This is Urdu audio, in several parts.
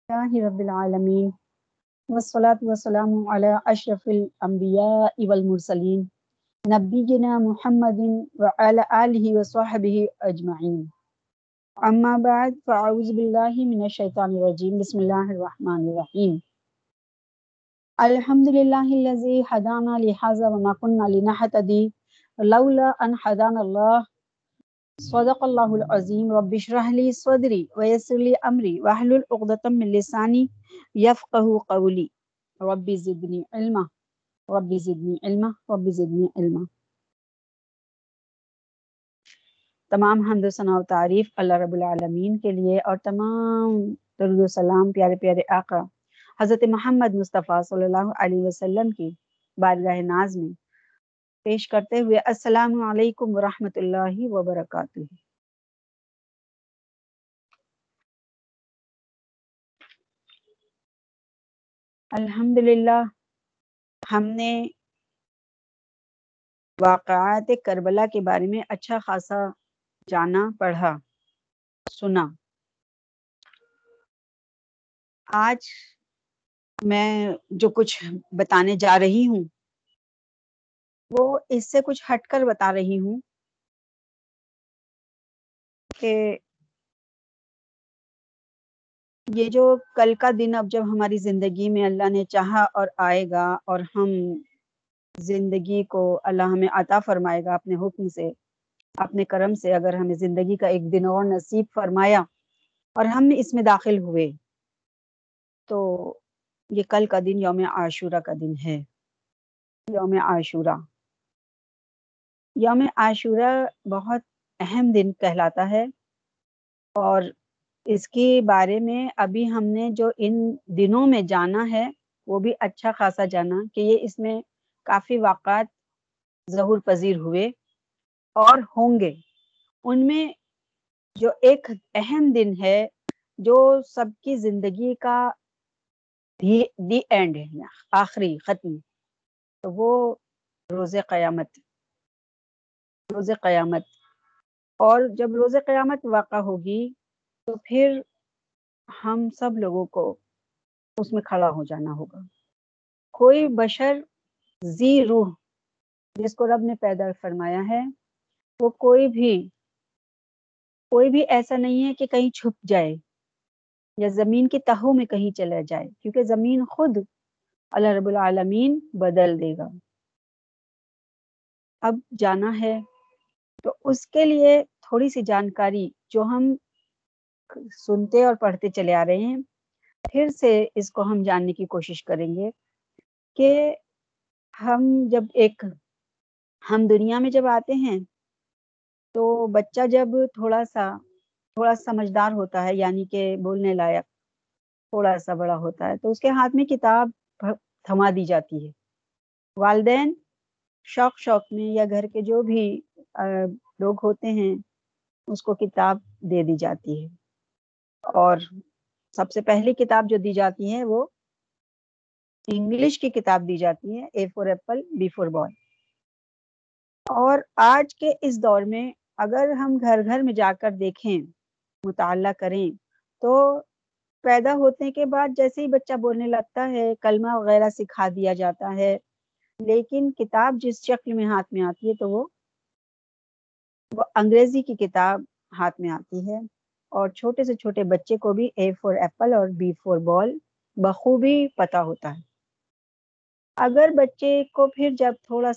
اللہ رب العالمین والصلاة والسلام علی اشرف الانبیاء والمرسلین نبینا محمد وعلی آلہ وصحبہ اجمعین اما بعد فاعوذ باللہ من الشیطان الرجیم بسم اللہ الرحمن الرحیم الحمدللہ الذی ہدانا لہذا وما كنا لنہتدی لولا ان ہدانا اللہ صدق اللہ العظیم رب اشرح لی صدری ویسر لی امری واحلل عقدۃ من لسانی یفقہوا قولی رب زدنی علما رب زدنی علما رب زدنی علما۔ تمام حمد و ثنا و تعریف اللہ رب العالمین کے لیے اور تمام درود و سلام پیارے پیارے آقا حضرت محمد مصطفیٰ صلی اللہ علیہ وسلم کی بارگاہ ناز میں پیش کرتے ہوئے السلام علیکم ورحمۃ اللہ وبرکاتہ۔ الحمدللہ ہم نے واقعات کربلا کے بارے میں اچھا خاصا جانا، پڑھا، سنا۔ آج میں جو کچھ بتانے جا رہی ہوں وہ اس سے کچھ ہٹ کر بتا رہی ہوں کہ یہ جو کل کا دن اب جب ہماری زندگی میں اللہ نے چاہا اور آئے گا اور ہم زندگی کو اللہ ہمیں عطا فرمائے گا اپنے حکم سے، اپنے کرم سے، اگر ہمیں زندگی کا ایک دن اور نصیب فرمایا اور ہم اس میں داخل ہوئے تو یہ کل کا دن یوم عاشورہ کا دن ہے۔ یوم عاشورہ، یوم عاشورہ بہت اہم دن کہلاتا ہے، اور اس کے بارے میں ابھی ہم نے جو ان دنوں میں جانا ہے وہ بھی اچھا خاصا جانا کہ یہ اس میں کافی واقعات ظہور پذیر ہوئے اور ہوں گے۔ ان میں جو ایک اہم دن ہے جو سب کی زندگی کا دی اینڈ ہے، آخری ختم، تو وہ روز قیامت، روز قیامت۔ اور جب روز قیامت واقع ہوگی تو پھر ہم سب لوگوں کو اس میں کھڑا ہو جانا ہوگا۔ کوئی بشر ذی روح جس کو رب نے پیدا فرمایا ہے وہ کوئی بھی ایسا نہیں ہے کہ کہیں چھپ جائے یا زمین کی تہوں میں کہیں چلا جائے، کیونکہ زمین خود اللہ رب العالمین بدل دے گا۔ اب جانا ہے تو اس کے لیے تھوڑی سی جانکاری جو ہم سنتے اور پڑھتے چلے آ رہے ہیں، پھر سے اس کو ہم جاننے کی کوشش کریں گے کہ ہم دنیا میں جب آتے ہیں تو بچہ جب تھوڑا سا سمجھدار ہوتا ہے، یعنی کہ بولنے لائق تھوڑا سا بڑا ہوتا ہے، تو اس کے ہاتھ میں کتاب تھما دی جاتی ہے۔ والدین شوق میں یا گھر کے جو بھی لوگ ہوتے ہیں اس کو کتاب دے دی جاتی ہے، اور سب سے پہلی کتاب جو دی جاتی ہے وہ انگلش کی کتاب دی جاتی ہے، A for apple B for ball. اور آج کے اس دور میں اگر ہم گھر گھر میں جا کر دیکھیں، مطالعہ کریں، تو پیدا ہونے کے بعد جیسے ہی بچہ بولنے لگتا ہے کلمہ وغیرہ سکھا دیا جاتا ہے، لیکن کتاب جس شکل میں ہاتھ میں آتی ہے تو وہ انگریزی کی کتاب ہاتھ میں آتی ہے، اور چھوٹے سے چھوٹے بچے کو بھی اے فور ایپل اور بی فور بال بخوبی پتہ ہوتا ہے۔ اگر بچے کو پھر جب تھوڑا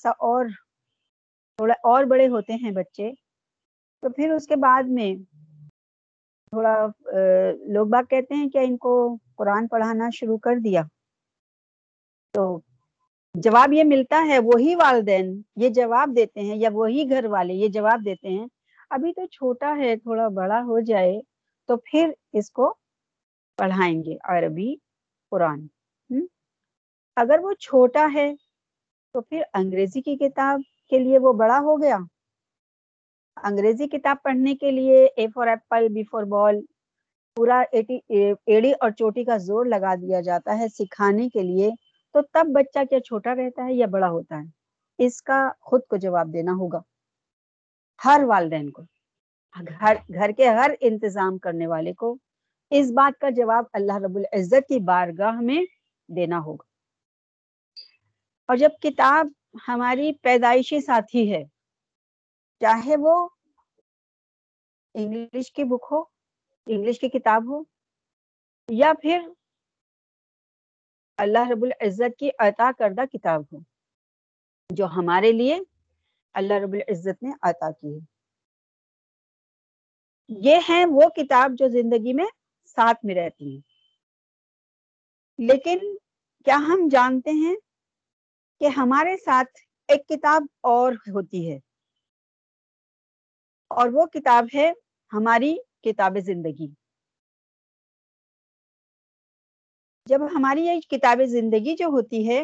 اور بڑے ہوتے ہیں بچے، تو پھر اس کے بعد میں تھوڑا لوگ باگ کہتے ہیں کہ ان کو قرآن پڑھانا شروع کر دیا، تو جواب یہ ملتا ہے، وہی والدین یہ جواب دیتے ہیں یا وہی گھر والے یہ جواب دیتے ہیں، ابھی تو چھوٹا ہے، تھوڑا بڑا ہو جائے تو پھر اس کو پڑھائیں گے عربی قرآن۔ اگر وہ چھوٹا ہے تو پھر انگریزی کی کتاب کے لیے وہ بڑا ہو گیا، انگریزی کتاب پڑھنے کے لیے A for apple B for ball پورا ایڑی اور چوٹی کا زور لگا دیا جاتا ہے سکھانے کے لیے، تو تب بچہ کیا چھوٹا رہتا ہے یا بڑا ہوتا ہے؟ اس کا خود کو جواب دینا ہوگا ہر والدین کو، گھر کے ہر انتظام کرنے والے کو۔ اس بات کا جواب اللہ رب العزت کی بارگاہ میں دینا ہوگا. اور جب کتاب ہماری پیدائشی ساتھی ہے، چاہے وہ انگلش کی بک ہو، انگلش کی کتاب ہو، یا پھر اللہ رب العزت کی عطا کردہ کتاب ہو جو ہمارے لیے اللہ رب العزت نے عطا کی ہے، یہ ہے وہ کتاب جو زندگی میں ساتھ میں رہتی ہے. لیکن کیا ہم جانتے ہیں کہ ہمارے ساتھ ایک کتاب اور ہوتی ہے، اور وہ کتاب ہے ہماری کتاب زندگی. جب ہماری یہ کتاب زندگی جو ہوتی ہے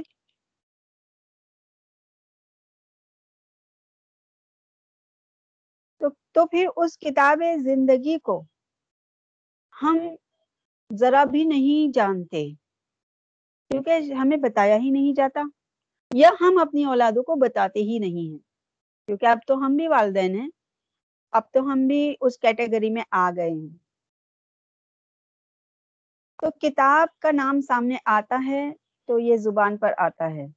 تو پھر اس کتاب زندگی کو ہم ذرا بھی نہیں جانتے، کیونکہ ہمیں بتایا ہی نہیں جاتا، یا ہم اپنی اولادوں کو بتاتے ہی نہیں ہیں، کیونکہ اب تو ہم بھی والدین ہیں، اب تو ہم بھی اس کیٹیگری میں آ گئے ہیں. تو کتاب کا نام سامنے آتا ہے تو یہ زبان پر آتا ہے.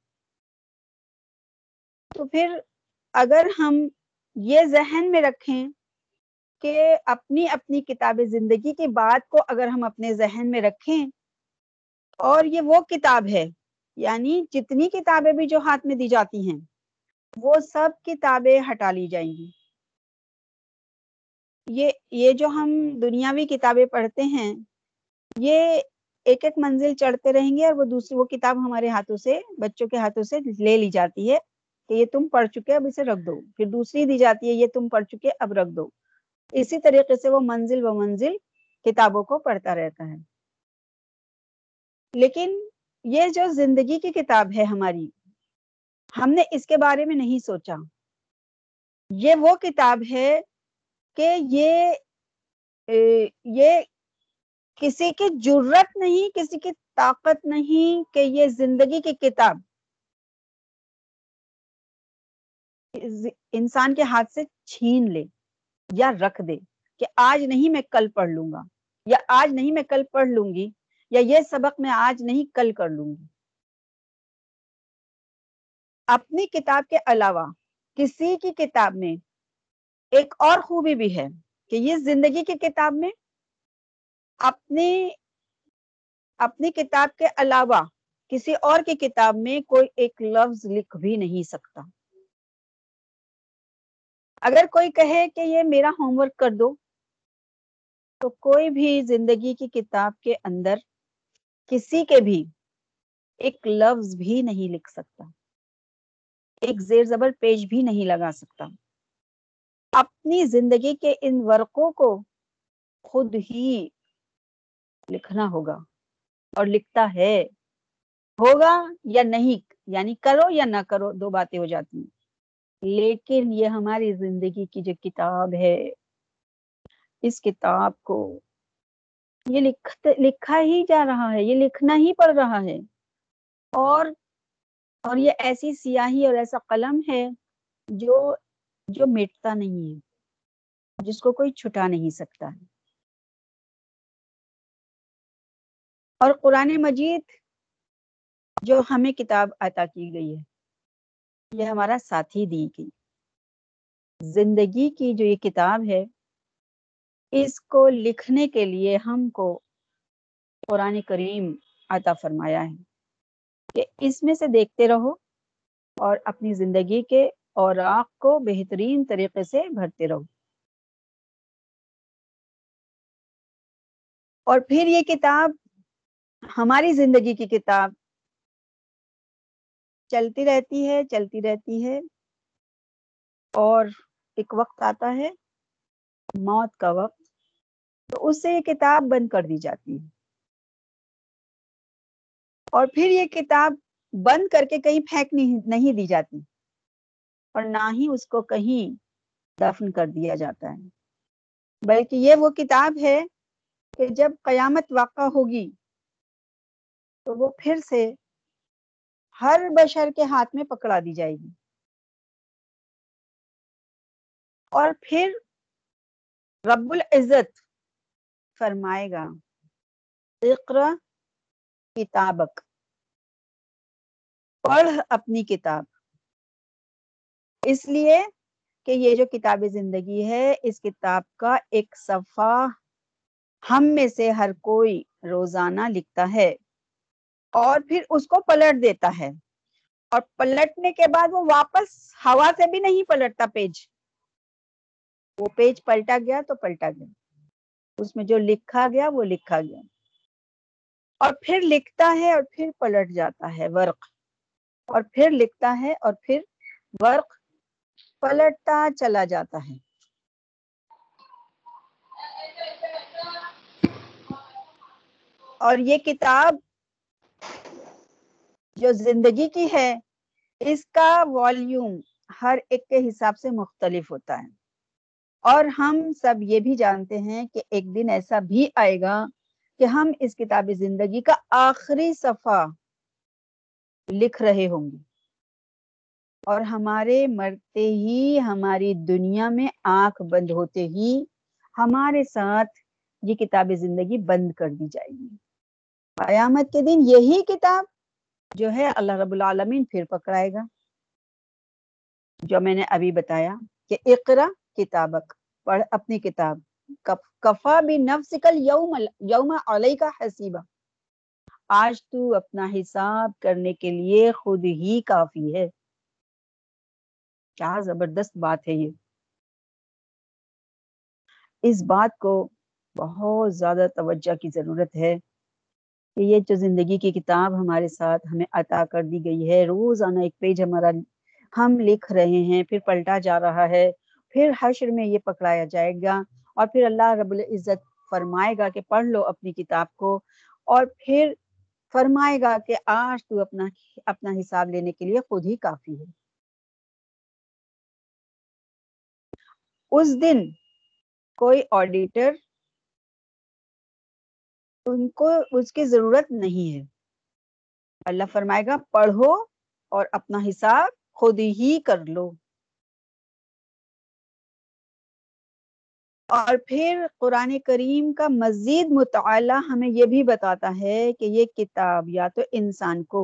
تو پھر اگر ہم یہ ذہن میں رکھیں کہ اپنی اپنی کتاب زندگی کی بات کو اگر ہم اپنے ذہن میں رکھیں، اور یہ وہ کتاب ہے، یعنی جتنی کتابیں بھی جو ہاتھ میں دی جاتی ہیں وہ سب کتابیں ہٹا لی جائیں گی. یہ جو ہم دنیاوی کتابیں پڑھتے ہیں، یہ ایک ایک منزل چڑھتے رہیں گے، اور وہ دوسری وہ کتاب ہمارے ہاتھوں سے، بچوں کے ہاتھوں سے لے لی جاتی ہے کہ یہ تم پڑھ چکے اب اسے رکھ دو. پھر دوسری دی جاتی ہے، یہ تم پڑھ چکے اب رکھ دو. اسی طریقے سے وہ منزل و منزل کتابوں کو پڑھتا رہتا ہے. لیکن یہ جو زندگی کی کتاب ہے ہماری، ہم نے اس کے بارے میں نہیں سوچا. یہ وہ کتاب ہے کہ یہ کسی کی جرت نہیں، کسی کی طاقت نہیں کہ یہ زندگی کی کتاب انسان کے ہاتھ سے چھین لے یا رکھ دے کہ آج نہیں میں کل پڑھ لوں گا، یا آج نہیں میں کل پڑھ لوں گی، یا یہ سبق میں آج نہیں کل کر لوں گی. اپنی کتاب کے علاوہ کسی کی کتاب میں ایک اور خوبی بھی ہے کہ یہ زندگی کی کتاب میں اپنی کتاب کے علاوہ کسی اور کی کتاب میں کوئی ایک لفظ لکھ بھی نہیں سکتا. اگر کوئی کہے کہ یہ میرا ہوم ورک کر دو، تو کوئی بھی زندگی کی کتاب کے اندر کسی کے بھی ایک لفظ بھی نہیں لکھ سکتا، ایک زیر زبر پیج بھی نہیں لگا سکتا. اپنی زندگی کے ان ورقوں کو خود ہی لکھنا ہوگا، اور لکھتا ہے، ہوگا یا نہیں، یعنی کرو یا نہ کرو، دو باتیں ہو جاتی ہیں. لیکن یہ ہماری زندگی کی جو کتاب ہے، اس کتاب کو یہ لکھا ہی جا رہا ہے، یہ لکھنا ہی پڑ رہا ہے. اور یہ ایسی سیاہی اور ایسا قلم ہے جو مٹتا نہیں ہے، جس کو کوئی چھٹا نہیں سکتا ہے. اور قرآن مجید جو ہمیں کتاب عطا کی گئی ہے، یہ ہمارا ساتھی دی گئی زندگی کی جو یہ کتاب ہے، اس کو لکھنے کے لیے ہم کو قرآن کریم عطا فرمایا ہے کہ اس میں سے دیکھتے رہو اور اپنی زندگی کے اوراق کو بہترین طریقے سے بھرتے رہو. اور پھر یہ کتاب، ہماری زندگی کی کتاب، چلتی رہتی ہے، اور ایک وقت آتا ہے، موت کا وقت، تو اس سے یہ کتاب بند کر دی جاتی ہے. اور پھر یہ کتاب بند کر کے کہیں پھینک نہیں دی جاتی، اور نہ ہی اس کو کہیں دفن کر دیا جاتا ہے، بلکہ یہ وہ کتاب ہے کہ جب قیامت واقع ہوگی تو وہ پھر سے ہر بشر کے ہاتھ میں پکڑا دی جائے گی. اور پھر رب العزت فرمائے گا اقرا کتابک، پڑھ اپنی کتاب. اس لیے کہ یہ جو کتاب زندگی ہے، اس کتاب کا ایک صفحہ ہم میں سے ہر کوئی روزانہ لکھتا ہے اور پھر اس کو پلٹ دیتا ہے، اور پلٹنے کے بعد وہ واپس ہوا سے بھی نہیں پلٹتا پیج. وہ پیج پلٹا گیا تو پلٹا گیا، اس میں جو لکھا گیا وہ لکھا گیا، اور پھر لکھتا ہے اور پھر پلٹ جاتا ہے ورق، اور پھر لکھتا ہے اور پھر ورق پلٹتا چلا جاتا ہے. اور یہ کتاب جو زندگی کی ہے، اس کا والیوم ہر ایک کے حساب سے مختلف ہوتا ہے، اور ہم سب یہ بھی جانتے ہیں کہ ایک دن ایسا بھی آئے گا کہ ہم اس کتاب زندگی کا آخری صفحہ لکھ رہے ہوں گے، اور ہمارے مرتے ہی، ہماری دنیا میں آنکھ بند ہوتے ہی ہمارے ساتھ یہ کتاب زندگی بند کر دی جائے گی. قیامت کے دن یہی کتاب جو ہے اللہ رب العالمین پھر پکڑائے گا، جو میں نے ابھی بتایا کہ اقرا کتابک، پڑھ اپنی کتاب، کفا بنفسک الیوم علیک حسیبا، آج تو اپنا حساب کرنے کے لیے خود ہی کافی ہے. کیا زبردست بات ہے یہ. اس بات کو بہت زیادہ توجہ کی ضرورت ہے کہ یہ جو زندگی کی کتاب ہمارے ساتھ ہمیں عطا کر دی گئی ہے، روزانہ ایک پیج ہمارا ہم لکھ رہے ہیں، پھر پلٹا جا رہا ہے، پھر حشر میں یہ پکڑایا جائے گا، اور پھر اللہ رب العزت فرمائے گا کہ پڑھ لو اپنی کتاب کو، اور پھر فرمائے گا کہ آج تو اپنا حساب لینے کے لیے خود ہی کافی ہے. اس دن کوئی آڈیٹر ان کو اس کی ضرورت نہیں ہے. اللہ فرمائے گا پڑھو اور اپنا حساب خود ہی کر لو. اور پھر قرآن کریم کا مزید مطالعہ ہمیں یہ بھی بتاتا ہے کہ یہ کتاب یا تو انسان کو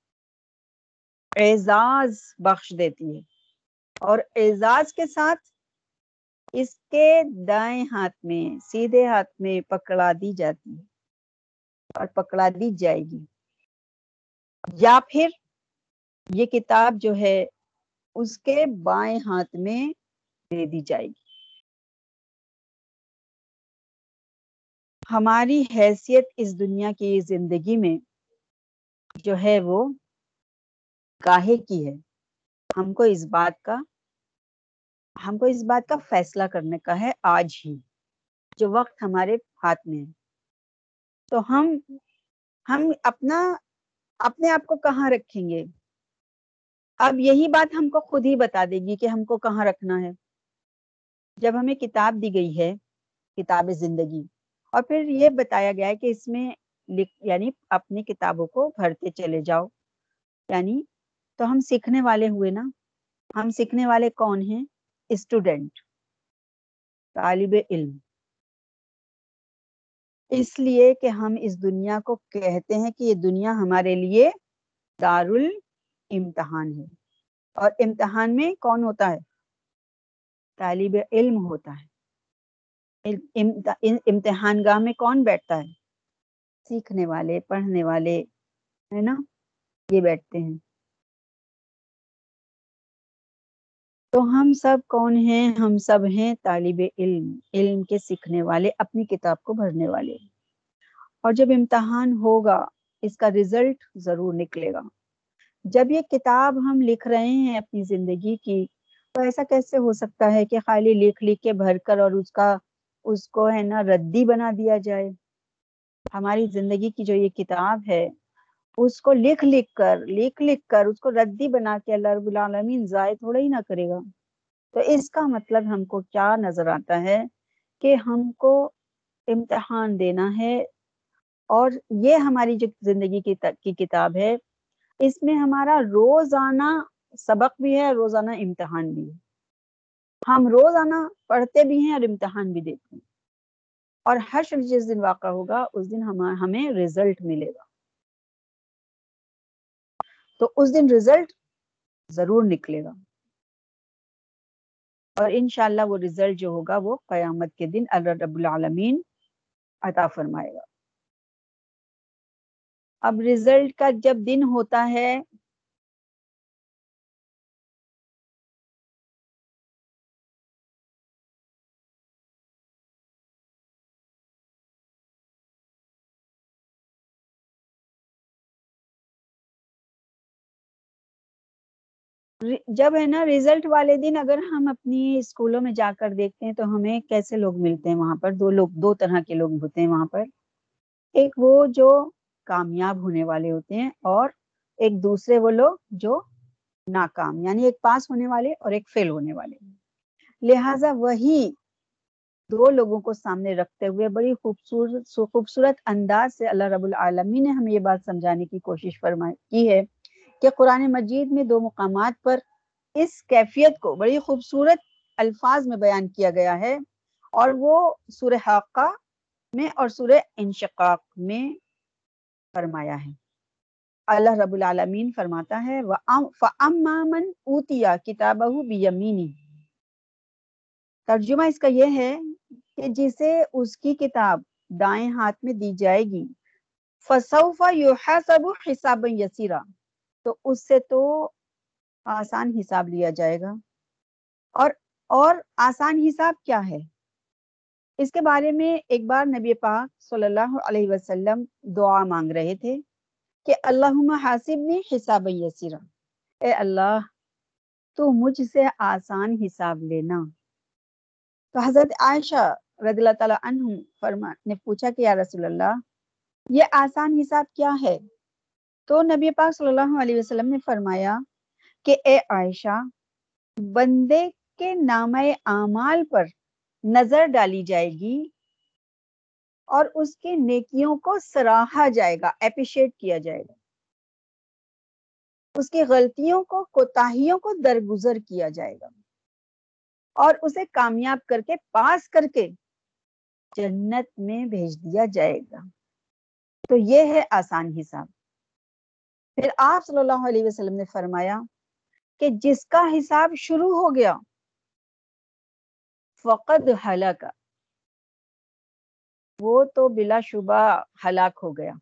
اعزاز بخش دیتی ہے، اور اعزاز کے ساتھ اس کے دائیں ہاتھ میں، سیدھے ہاتھ میں پکڑا دی جاتی ہے اور پکڑا دی جائے گی، یا پھر یہ کتاب جو ہے اس کے بائیں ہاتھ میں دے دی جائے گی. ہماری حیثیت اس دنیا کی زندگی میں جو ہے وہ کاہے کی ہے. ہم کو اس بات کا فیصلہ کرنے کا ہے آج ہی، جو وقت ہمارے ہاتھ میں ہے. تو ہم اپنے آپ کو کہاں رکھیں گے؟ اب یہی بات ہم کو خود ہی بتا دے گی کہ ہم کو کہاں رکھنا ہے. جب ہمیں کتاب دی گئی ہے، کتاب زندگی، اور پھر یہ بتایا گیا ہے کہ اس میں یعنی اپنی کتابوں کو بھرتے چلے جاؤ، یعنی تو ہم سیکھنے والے ہوئے نا. ہم سیکھنے والے کون ہیں؟ اسٹوڈنٹ، طالب علم. اس لیے کہ ہم اس دنیا کو کہتے ہیں کہ یہ دنیا ہمارے لیے دارالامتحان ہے، اور امتحان میں کون ہوتا ہے؟ طالب علم ہوتا ہے. امتحان گاہ میں کون بیٹھتا ہے؟ سیکھنے والے، پڑھنے والے، ہے نا، یہ بیٹھتے ہیں. تو ہم سب کون ہیں؟ ہم سب ہیں طالب علم، علم کے سیکھنے والے، اپنی کتاب کو بھرنے والے. اور جب امتحان ہوگا اس کا رزلٹ ضرور نکلے گا. جب یہ کتاب ہم لکھ رہے ہیں اپنی زندگی کی، تو ایسا کیسے ہو سکتا ہے کہ خالی لکھ کے بھر کر اور اس کو ہے نا ردی بنا دیا جائے؟ ہماری زندگی کی جو یہ کتاب ہے، اس کو لکھ کر اس کو ردی بنا کے اللہ رب العالمین ضائع تھوڑا ہی نہ کرے گا. تو اس کا مطلب ہم کو کیا نظر آتا ہے کہ ہم کو امتحان دینا ہے، اور یہ ہماری جو زندگی کی کتاب ہے، اس میں ہمارا روزانہ سبق بھی ہے، روزانہ امتحان بھی ہے. ہم روزانہ پڑھتے بھی ہیں اور امتحان بھی دیتے ہیں. اور حشر جس دن واقع ہوگا اس دن ہمیں رزلٹ ملے گا. تو اس دن رزلٹ ضرور نکلے گا اور انشاءاللہ وہ رزلٹ جو ہوگا وہ قیامت کے دن اللہ رب العالمین عطا فرمائے گا. اب رزلٹ کا جب دن ہوتا ہے جب ہے نا رزلٹ والے دن اگر ہم اپنی اسکولوں میں جا کر دیکھتے ہیں تو ہمیں کیسے لوگ ملتے ہیں وہاں پر. دو طرح کے لوگ ہوتے ہیں وہاں پر. ایک وہ جو کامیاب ہونے والے ہوتے ہیں اور ایک دوسرے وہ لوگ جو ناکام, یعنی ایک پاس ہونے والے اور ایک فیل ہونے والے. لہٰذا وہی دو لوگوں کو سامنے رکھتے ہوئے بڑی خوبصورت انداز سے اللہ رب العالمین نے ہمیں یہ بات سمجھانے کی کوشش کی ہے کہ قرآن مجید میں دو مقامات پر اس کیفیت کو بڑی خوبصورت الفاظ میں بیان کیا گیا ہے, اور وہ سورہ حاقہ میں اور سورہ انشقاق میں فرمایا ہے. اللہ رب العالمین فرماتا ہے فَأَمَّا مَنْ أُوتِيَ كِتَابَهُ بِيَمِينِهِ. ترجمہ اس کا یہ ہے کہ جسے اس کی کتاب دائیں ہاتھ میں دی جائے گی فَسَوْفَ يُحَاسَبُ حِسَابًا يَسِيرًا, تو اس سے تو آسان حساب لیا جائے گا. اور آسان حساب کیا ہے, اس کے بارے میں ایک بار نبی پاک صلی اللہ علیہ وسلم دعا مانگ رہے تھے کہ اللہم حاسبنی حسابا یسیرا, اے اللہ تو مجھ سے آسان حساب لینا. تو حضرت عائشہ رضی اللہ تعالیٰ عنہ نے پوچھا کہ یا رسول اللہ یہ آسان حساب کیا ہے؟ تو نبی پاک صلی اللہ علیہ وسلم نے فرمایا کہ اے عائشہ, بندے کے نامہ اعمال پر نظر ڈالی جائے گی اور اس کی نیکیوں کو سراہا جائے گا, اپریشیٹ کیا جائے گا. اس کی غلطیوں کو, کوتاہیوں کو درگزر کیا جائے گا اور اسے کامیاب کر کے, پاس کر کے جنت میں بھیج دیا جائے گا. تو یہ ہے آسان حساب. پھر آپ صلی اللہ علیہ وسلم نے فرمایا کہ جس کا حساب شروع ہو گیا فقد ہلاک, وہ تو بلا شبہ ہلاک ہو گیا.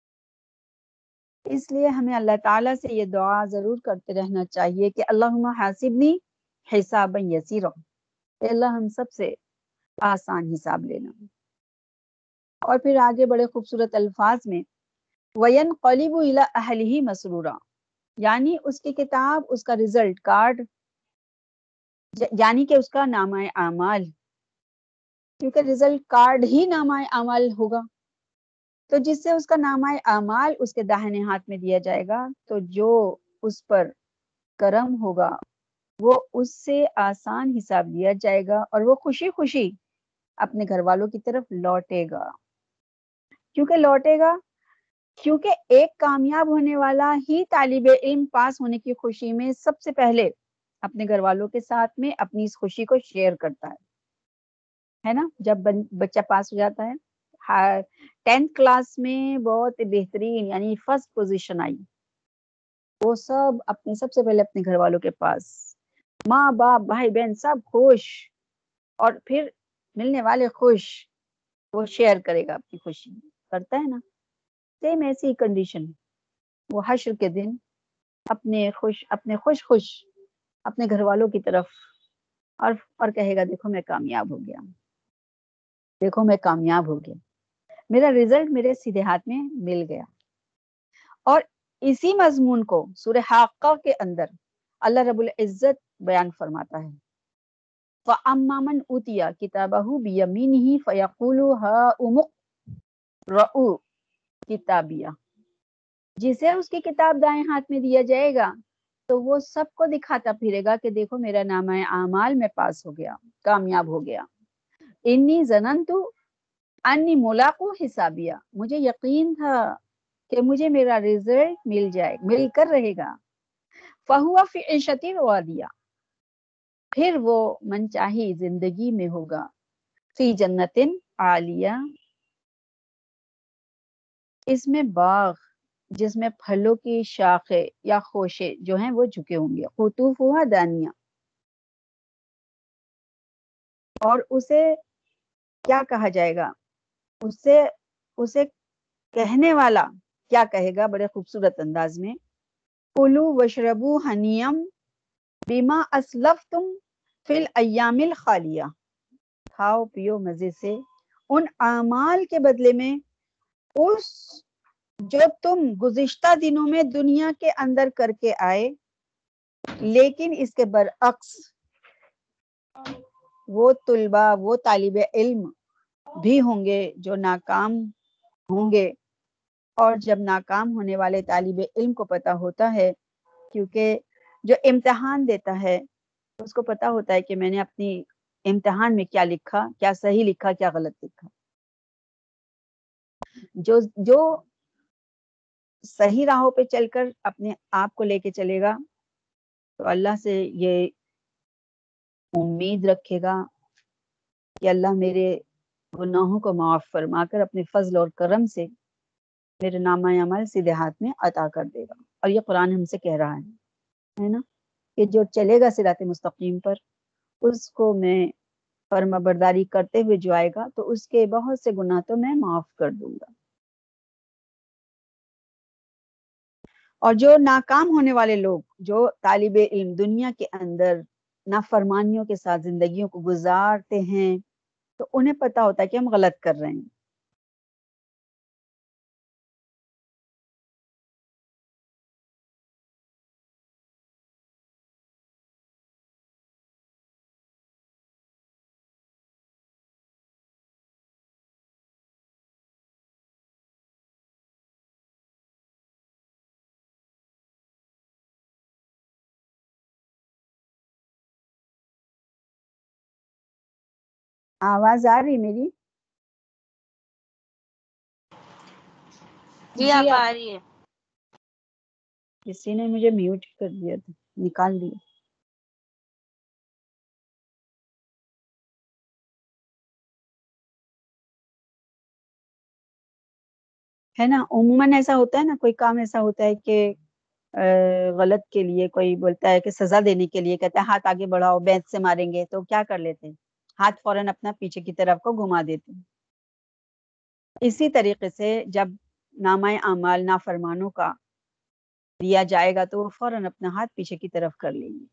اس لیے ہمیں اللہ تعالیٰ سے یہ دعا ضرور کرتے رہنا چاہیے کہ اللہم حاسبنی حسابا یسیرا, اے اللہ ہم سب سے آسان حساب لینا. اور پھر آگے بڑے خوبصورت الفاظ میں وَيَنْقَلِبُ إِلَىٰ أَهْلِهِ مَسْرُورًا, یعنی اس کی کتاب, اس کا رزلٹ کارڈ, یعنی کہ اس کا نامہ اعمال, کیونکہ رزلٹ کارڈ ہی نامہ اعمال ہوگا, تو جس سے اس کا نامہ اعمال اس کے داہنے ہاتھ میں دیا جائے گا, تو جو اس پر کرم ہوگا وہ اس سے آسان حساب لیا جائے گا اور وہ خوشی خوشی اپنے گھر والوں کی طرف لوٹے گا. کیونکہ ایک کامیاب ہونے والا ہی طالب علم پاس ہونے کی خوشی میں سب سے پہلے اپنے گھر والوں کے ساتھ میں اپنی اس خوشی کو شیئر کرتا ہے نا. جب بچہ پاس ہو جاتا ہے, 10th کلاس میں بہت بہترین یعنی فرسٹ پوزیشن آئی, وہ سب سے پہلے اپنے گھر والوں کے پاس, ماں باپ بھائی بہن سب خوش, اور پھر ملنے والے خوش, وہ شیئر کرے گا اپنی خوشی, کرتا ہے نا. سیم ایسی کنڈیشن وہ حشر کے دن اپنے خوش اپنے گھر والوں کی طرف اور کہے گا دیکھو میں کامیاب ہو گیا, دیکھو میں کامیاب ہو گیا, میرا رزلٹ میرے سیدھے ہاتھ میں مل گیا. اور اسی مضمون کو سورہ حاقہ کے اندر اللہ رب العزت بیان فرماتا ہے فَأَمَّا مَنْ أُوتِيَ كِتَابَهُ بِيَمِينِهِ فَيَقُولُ هَاؤُمُ اقْرَءُوا کتابیہ, جسے اس کی کتاب دائیں ہاتھ میں دیا جائے گا تو وہ سب کو دکھاتا پھرے گا کہ دیکھو میرا نامہ اعمال میں پاس ہو گیا, کامیاب ہو گیا. انی ظننت انی ملاق حسابیہ, مجھے یقین تھا کہ مجھے میرا رزلٹ مل کر رہے گا. فہو فی عیشۃ راضیہ, پھر وہ منچاہی زندگی میں ہوگا, فی جنت عالیہ، اس میں باغ جس میں پھلوں کی شاخیں یا خوشے جو ہیں وہ جھکے ہوں گے، قطوفها دانیہ، اور اسے کیا کہا جائے گا، اسے کہنے والا کیا کہے گا بڑے خوبصورت انداز میں، کلوا واشربوا ہنیئا بما اسلفتم فی الایام الخالیہ، کھاؤ پیو مزے سے ان اعمال کے بدلے میں اس جو تم گزشتہ دنوں میں دنیا کے اندر کر کے آئے، لیکن اس کے برعکس وہ طلبہ، وہ طالب علم بھی ہوں گے جو ناکام ہوں گے، اور جب ناکام ہونے والے طالب علم کو پتا ہوتا ہے، کیونکہ جو امتحان دیتا ہے اس کو پتا ہوتا ہے کہ میں نے اپنی امتحان میں کیا لکھا، کیا صحیح لکھا، کیا غلط لکھا، جو صحیح راہوں پہ چل کر اپنے آپ کو لے کے چلے گا تو اللہ سے یہ امید رکھے گا کہ اللہ میرے گناہوں کو معاف فرما کر اپنے فضل اور کرم سے میرے نامہ اعمال سیدھے ہاتھ میں عطا کر دے گا۔ اور یہ قرآن ہم سے کہہ رہا ہے نا، کہ جو چلے گا صراط مستقیم پر اس کو میں فرما برداری کرتے ہوئے جو آئے گا تو اس کے بہت سے گناہ تو میں معاف کر دوں گا۔ اور جو ناکام ہونے والے لوگ، جو طالب علم دنیا کے اندر نافرمانیوں کے ساتھ زندگیوں کو گزارتے ہیں تو انہیں پتا ہوتا ہے کہ ہم غلط کر رہے ہیں، آواز آ رہی میری؟ جی آپ آ رہی ہے۔ کسی نے مجھے میوٹ کر دیا تھا، نکال دیا ہے نا۔ عموماً ایسا ہوتا ہے نا، کوئی کام ایسا ہوتا ہے کہ غلط کے لیے کوئی بولتا ہے کہ سزا دینے کے لیے کہتا ہے ہاتھ آگے بڑھاؤ، بینچ سے ماریں گے، تو کیا کر لیتے ہیں، ہاتھ فوراً اپنا پیچھے کی طرف کو گھما دیتے ہیں۔ اسی طریقے سے جب نامہ اعمال نافرمانوں کا دیا جائے گا تو وہ فوراً اپنا ہاتھ پیچھے کی طرف کر لیں گے۔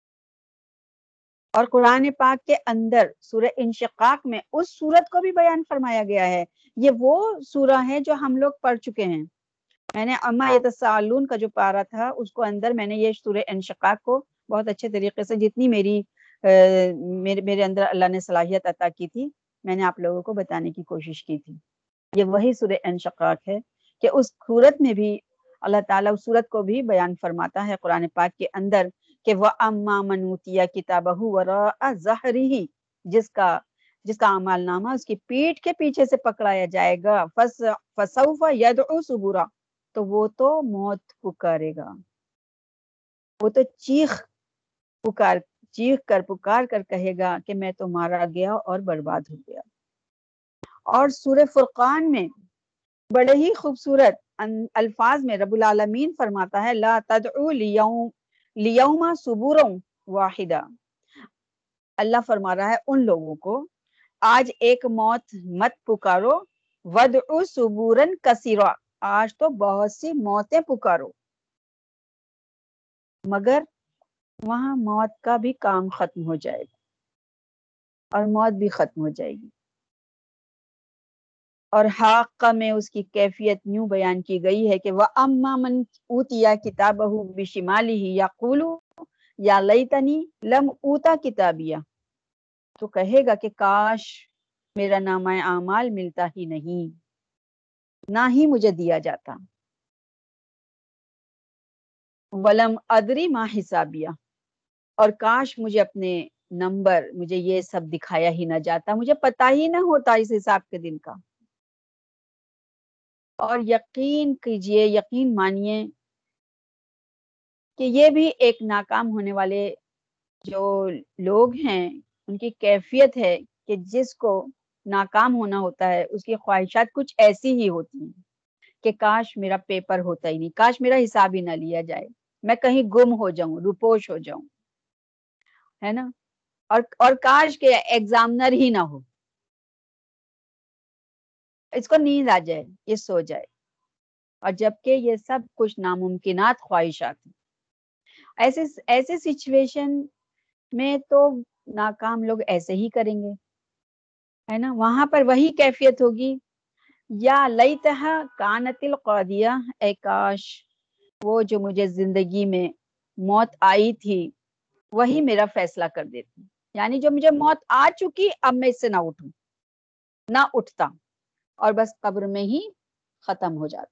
اور قرآن پاک کے اندر سورہ انشقاق میں اس سورت کو بھی بیان فرمایا گیا ہے۔ یہ وہ سورہ ہے جو ہم لوگ پڑھ چکے ہیں۔ میں نے اما یتساءلون کا جو پارا تھا اس کو اندر میں نے یہ سورہ انشقاق کو بہت اچھے طریقے سے، جتنی میرے اندر اللہ نے صلاحیت عطا کی تھی، میں نے آپ لوگوں کو بتانے کی کوشش کی تھی۔ یہ وہی سورہ انشقاق ہے کہ اس سورت میں بھی اللہ تعالیٰ اس سورت کو بھی بیان فرماتا ہے قرآن پاک کے اندر کہ وَأَمَّا مَنْ أُوتِيَ كِتَابَهُ وَرَاءَ ظَهْرِهِ، جس کا اعمال نامہ اس کی پیٹھ کے پیچھے سے پکڑایا جائے گا، فَسَوْفَ يَدْعُو ثُبُورًا، تو وہ تو موت پکارے گا، وہ تو چیخ کر کہے گا کہ میں تو مارا گیا اور برباد ہو گیا۔ اور سورہ فرقان میں بڑے ہی خوبصورت الفاظ میں رب العالمین فرماتا ہے لا تدعو لیوم ثبورا واحدہ، اللہ فرما رہا ہے ان لوگوں کو آج ایک موت مت پکارو، ودعو ثبورا کثیرا، آج تو بہت سی موتیں پکارو، مگر وہاں موت کا بھی کام ختم ہو جائے گا اور موت بھی ختم ہو جائے گی۔ اور حاقہ میں اس کی کیفیت یوں بیان کی گئی ہے کہ وَأَمَّا مَنْ أُوتِيَ كِتَابَهُ بِشِمَالِهِ يَقُولُ يَا لَيْتَنِي لَمْ أُوتَ كِتَابِيَهْ، تو کہے گا کہ کاش میرا نامہ اعمال ملتا ہی نہیں، نہ ہی مجھے دیا جاتا، وَلَمْ أَدْرِ مَا حِسَابِيَهْ، اور کاش مجھے اپنے نمبر، مجھے یہ سب دکھایا ہی نہ جاتا، مجھے پتا ہی نہ ہوتا اس حساب کے دن کا۔ اور یقین کیجئے، یقین مانیے کہ یہ بھی ایک ناکام ہونے والے جو لوگ ہیں ان کی کیفیت ہے کہ جس کو ناکام ہونا ہوتا ہے اس کی خواہشات کچھ ایسی ہی ہوتی ہیں کہ کاش میرا پیپر ہوتا ہی نہیں، کاش میرا حساب ہی نہ لیا جائے، میں کہیں گم ہو جاؤں، روپوش ہو جاؤں، ہے نا، اور کاش کے ایگزامنر ہی نہ ہو، اس کو نیند آ جائے، یہ سو جائے، اور جبکہ یہ سب کچھ ناممکنات خواہشات ہیں۔ ایسے سچویشن میں تو ناکام لوگ ایسے ہی کریں گے، ہے نا، وہاں پر وہی کیفیت ہوگی، یا لیتہا کانت القاضیہ، اے کاش وہ جو مجھے زندگی میں موت آئی تھی وہی میرا فیصلہ کر دیتی، یعنی جو مجھے موت آ چکی اب میں اس سے نہ اٹھوں، نہ اٹھتا، اور بس قبر میں ہی ختم ہو جاتا۔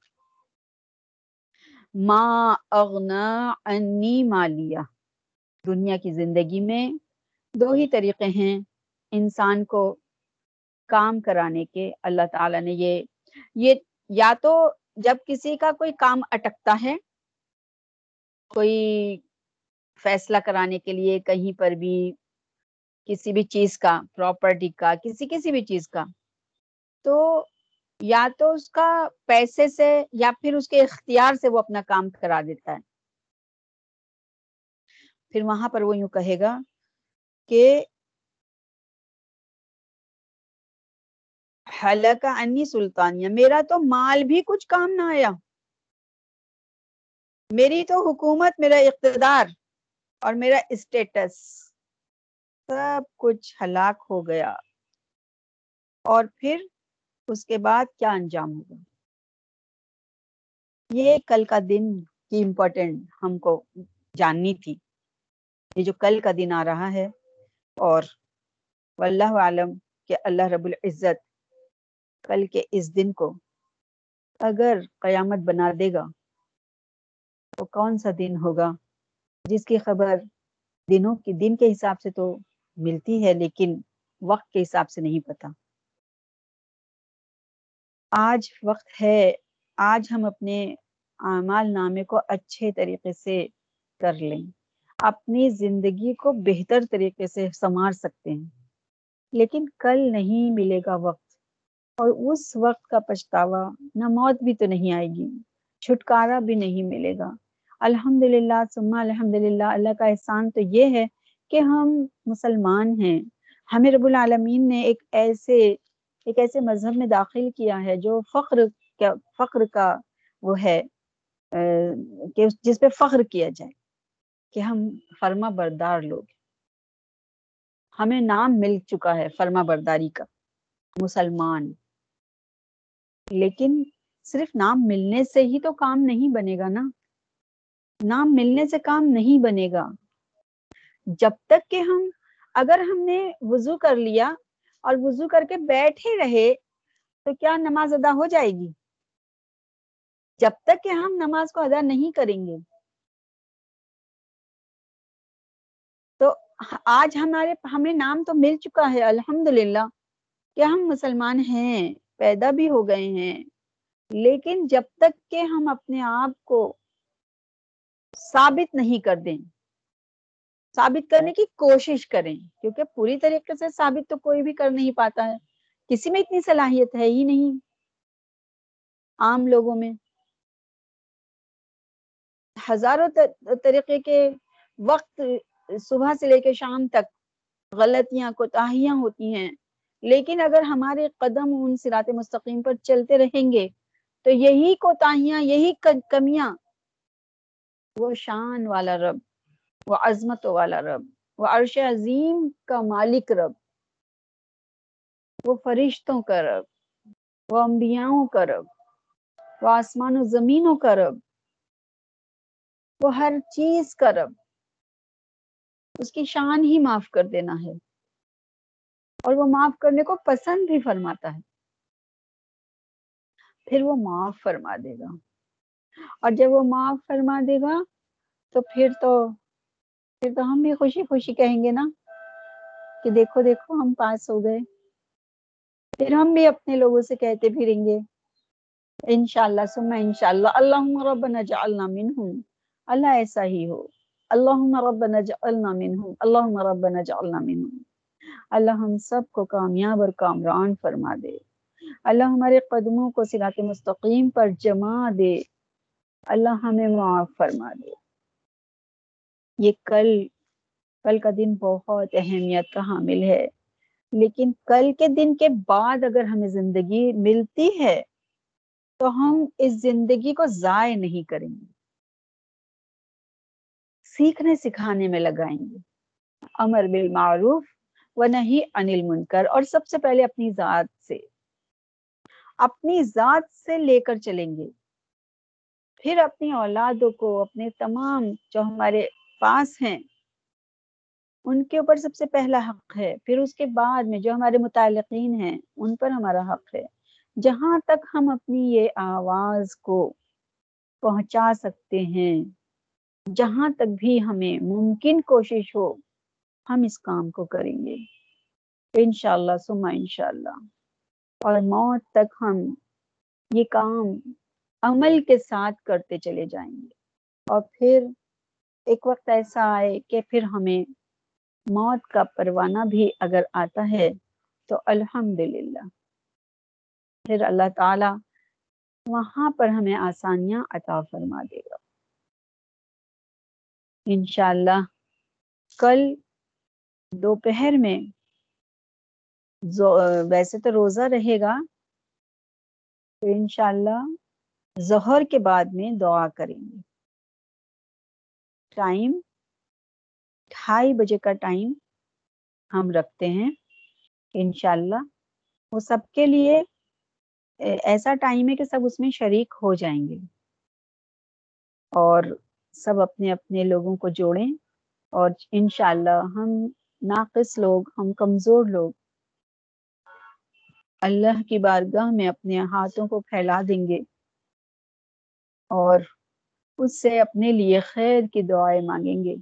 ما اغنا عنی مالیہ، دنیا کی زندگی میں دو ہی طریقے ہیں انسان کو کام کرانے کے، اللہ تعالیٰ نے یہ یا تو جب کسی کا کوئی کام اٹکتا ہے، کوئی فیصلہ کرانے کے لیے کہیں پر بھی کسی بھی چیز کا، پراپرٹی کا، کسی بھی چیز کا، تو یا تو اس کا پیسے سے یا پھر اس کے اختیار سے وہ اپنا کام کرا دیتا ہے، پھر وہاں پر وہ یوں کہے گا کہ حلق عنی سلطانیہ، میرا تو مال بھی کچھ کام نہ آیا، میری تو حکومت، میرا اقتدار اور میرا اسٹیٹس سب کچھ ہلاک ہو گیا، اور پھر اس کے بعد کیا انجام ہوگا۔ یہ کل کا دن کی امپورٹنٹ ہم کو جاننی تھی، یہ جو کل کا دن آ رہا ہے، اور واللہ عالم کہ اللہ رب العزت کل کے اس دن کو اگر قیامت بنا دے گا تو کون سا دن ہوگا جس کی خبر دن کے حساب سے تو ملتی ہے لیکن وقت کے حساب سے نہیں پتا۔ آج وقت ہے، آج ہم اپنے اعمال نامے کو اچھے طریقے سے کر لیں، اپنی زندگی کو بہتر طریقے سے سنوار سکتے ہیں، لیکن کل نہیں ملے گا وقت، اور اس وقت کا پچھتاوا، نہ موت بھی تو نہیں آئے گی، چھٹکارا بھی نہیں ملے گا۔ الحمدللہ ثم الحمدللہ، اللہ کا احسان تو یہ ہے کہ ہم مسلمان ہیں، ہمیں رب العالمین نے ایک ایسے مذہب میں داخل کیا ہے جو فخر کا وہ ہے، کہ جس پہ فخر کیا جائے کہ ہم فرما بردار لوگ، ہمیں نام مل چکا ہے فرما برداری کا، مسلمان۔ لیکن صرف نام ملنے سے ہی تو کام نہیں بنے گا نا، نام ملنے سے کام نہیں بنے گا، جب تک کہ اگر ہم نے وضو کر لیا اور وضو کر کے بیٹھے رہے تو کیا نماز ادا ہو جائے گی؟ جب تک کہ ہم نماز کو ادا نہیں کریں گے تو آج ہمیں نام تو مل چکا ہے الحمدللہ کہ ہم مسلمان ہیں، پیدا بھی ہو گئے ہیں، لیکن جب تک کہ ہم اپنے آپ کو ثابت نہیں کر دیں، ثابت کرنے کی کوشش کریں، کیونکہ پوری طریقے سے ثابت تو کوئی بھی کر نہیں پاتا ہے، کسی میں اتنی صلاحیت ہے ہی نہیں، عام لوگوں میں ہزاروں طریقے کے وقت صبح سے لے کے شام تک غلطیاں کوتاہیاں ہوتی ہیں، لیکن اگر ہمارے قدم ان صراط مستقیم پر چلتے رہیں گے تو یہی کوتاہیاں، یہی کمیاں، وہ شان والا رب، وہ عظمت والا رب، وہ عرش عظیم کا مالک رب، وہ فرشتوں کا رب، وہ انبیاؤں کا رب، وہ آسمان و زمینوں کا رب، وہ ہر چیز کا رب، اس کی شان ہی معاف کر دینا ہے، اور وہ معاف کرنے کو پسند بھی فرماتا ہے، پھر وہ معاف فرما دے گا، اور جب وہ معاف فرما دے گا تو پھر تو ہم بھی خوشی خوشی کہیں گے نا کہ دیکھو دیکھو ہم پاس ہو گئے، پھر ہم بھی اپنے لوگوں سے کہتے پھریں گے انشاءاللہ ثم انشاءاللہ اللہم ربنا اجعلنا منہم، اللہ ایسا ہی ہو، اللہم ربنا اجعلنا منہم، اللہم ربنا اجعلنا منہم۔ اللہ ہم سب کو کامیاب اور کامران فرما دے۔ اللہ ہمارے قدموں کو صراط مستقیم پر جما دے۔ اللہ ہمیں معاف فرما دے۔ یہ کل کا دن بہت اہمیت کا حامل ہے، لیکن کل کے دن کے بعد اگر ہمیں زندگی ملتی ہے تو ہم اس زندگی کو ضائع نہیں کریں گے، سیکھنے سکھانے میں لگائیں گے، امر بالمعروف و نہی عن المنکر، اور سب سے پہلے اپنی ذات سے لے کر چلیں گے، پھر اپنی اولادوں کو، اپنے تمام جو ہمارے پاس ہیں ان کے اوپر سب سے پہلا حق ہے، پھر اس کے بعد میں جو ہمارے متعلقین ہیں ان پر ہمارا حق ہے۔ جہاں تک ہم اپنی یہ آواز کو پہنچا سکتے ہیں، جہاں تک بھی ہمیں ممکن کوشش ہو، ہم اس کام کو کریں گے انشاءاللہ ثم انشاءاللہ، اور موت تک ہم یہ کام عمل کے ساتھ کرتے چلے جائیں گے۔ اور پھر ایک وقت ایسا آئے کہ پھر ہمیں موت کا پروانہ بھی اگر آتا ہے تو الحمدللہ، پھر اللہ تعالی وہاں پر ہمیں آسانیاں عطا فرما دے گا انشاءاللہ۔ کل دوپہر میں ویسے تو روزہ رہے گا، تو انشاءاللہ ظہر کے بعد میں دعا کریں گے۔ ٹائم 2:30 بجے کا ٹائم ہم رکھتے ہیں انشاءاللہ۔ وہ سب کے لیے ایسا ٹائم ہے کہ سب اس میں شریک ہو جائیں گے، اور سب اپنے اپنے لوگوں کو جوڑیں، اور انشاءاللہ ہم ناقص لوگ، ہم کمزور لوگ اللہ کی بارگاہ میں اپنے ہاتھوں کو پھیلا دیں گے اور اس سے اپنے لیے خیر کی دعائیں مانگیں گے۔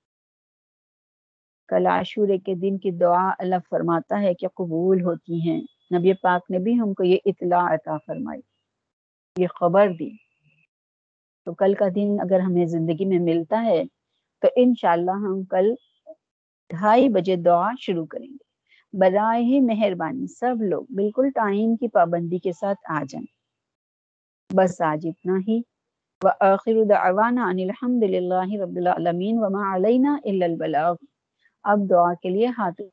کل عاشورے کے دن کی دعا اللہ فرماتا ہے کہ قبول ہوتی ہیں۔ نبی پاک نے بھی ہم کو یہ اطلاع عطا فرمائی، یہ خبر دی۔ تو کل کا دن اگر ہمیں زندگی میں ملتا ہے تو انشاءاللہ ہم کل 2:30 بجے دعا شروع کریں گے۔ برائے مہربانی سب لوگ بالکل ٹائم کی پابندی کے ساتھ آ جائیں۔ بس آج اتنا ہی۔ وآخر دعوانا ان الحمد للہ رب العالمین وما علینا الا البلاغ۔ اب دعا کے لیے ہاتھ